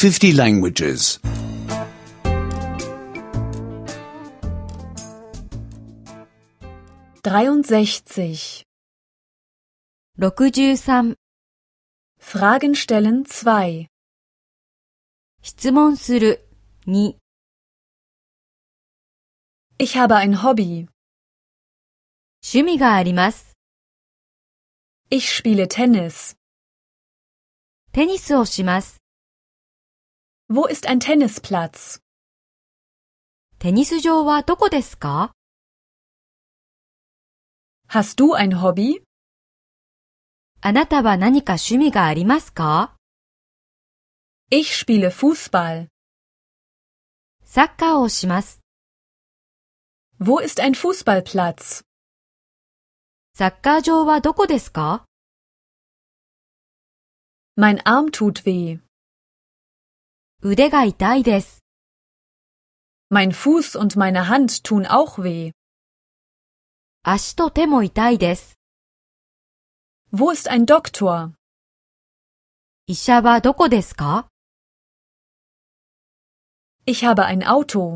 50 languages. 63. 63. Fragen stellen 2. 質問する2。 Ich habe ein Hobby. 趣味があります。 Ich spiele Tennis. テニスをします。 Wo ist ein Tennisplatz? テニス場はどこですか？ Hast du ein Hobby? あなたは何か趣味がありますか？ Ich spiele Fußball. サッカーをします。 Wo ist ein Fußballplatz? サッカー場はどこですか？ Mein Arm tut weh. 腕が痛いです。 Mein Fuß und meine Hand tun auch weh. 足と手も痛いです。 Wo ist ein Doktor? 医者はどこですか？ Ich habe ein Auto.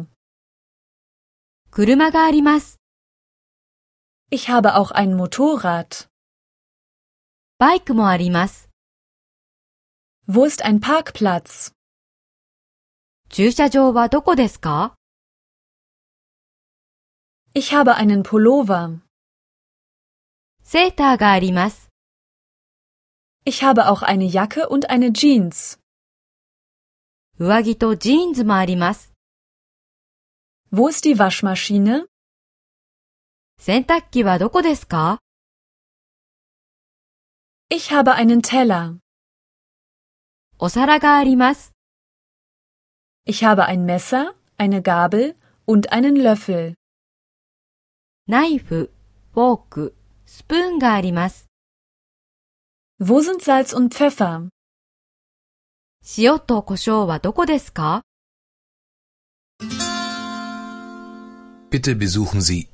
車があります。 Ich habe auch ein Motorrad. バイクもあります。 Wo ist ein Parkplatz? 駐車場はどこですか？ Ich habe einen Pullover. セーターがあります。 Ich habe auch eine Jacke und eine Jeans. 上着とジーンズもあります。 Wo ist die Waschmaschine? 洗濯機はどこですか？ Ich habe einen Teller. お皿があります。 Ich habe ein Messer, eine Gabel und einen Löffel. ナイフ、フォーク、スプーンがあります。 Wo sind Salz und Pfeffer? 塩と胡椒はどこですか？ Bitte besuchen Sie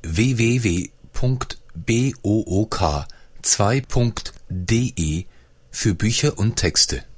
www.book2.de für Bücher und Texte.